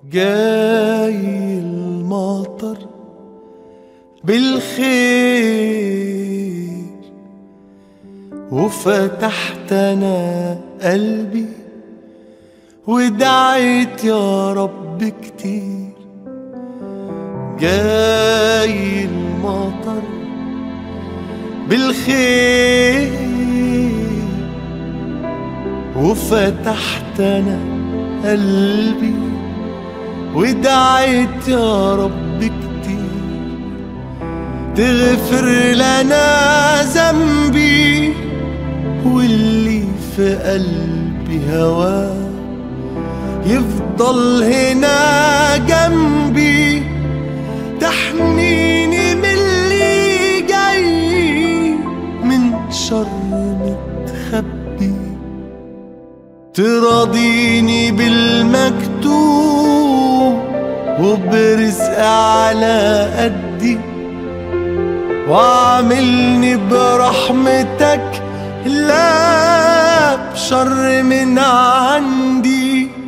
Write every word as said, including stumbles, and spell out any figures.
جاي المطر بالخير وفتحت انا قلبي ودعيت يا رب كتير. جاي المطر بالخير وفتحت انا قلبي ودعيت يا رب كتير تغفر لنا ذنبي واللي في قلبي هواه يفضل هنا جنبي تحميني من اللي جاي من شر متخبي تراضيني بالمكتوب وبرزق على قدي وعاملني برحمتك لا بشر من عندي.